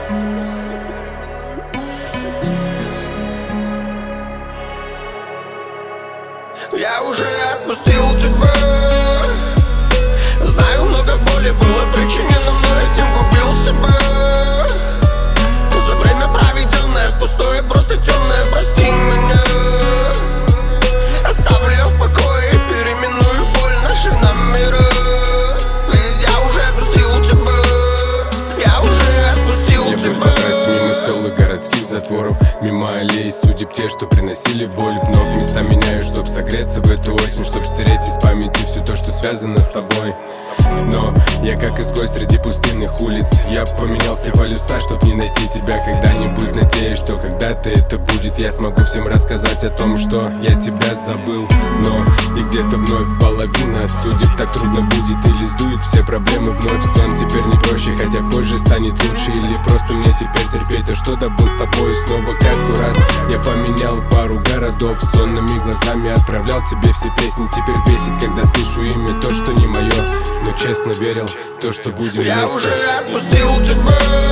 Я уже отпустил тебя. Знаю, много боли было причинено, но этим губил себя. За время проведенное пустое, просто темное, прости меня. Оставлю я в покое, переименую боль наши номера. Ведь я уже отпустил тебя. Я уже отпустил Я тебя. боль покрась мимо сел и городских затворов, мимо аллей судеб те, что приносили боль. Вновь места меняю, чтоб согреться в эту осень, чтоб стереть из памяти все то, что связано с тобой. Но я как изгой среди пустынных улиц. Я поменял все полюса, чтоб не найти тебя когда-нибудь. Надеюсь, что когда-то это будет, я смогу всем рассказать о том, что я тебя забыл. Но и где-то вновь половина судеб так трудно будет. Или сдует все проблемы вновь в сон. Теперь не проще, хотя позже станет лучше. Или просто мне теперь терпеть то, что добыл с тобой. Снова как раз я поменял пару городов. Сонными глазами отправлял тебе все песни. Теперь бесит, когда слышу имя, то, что не мое. Но честно верил, то, что будем Я вместе. уже отпустил тебя.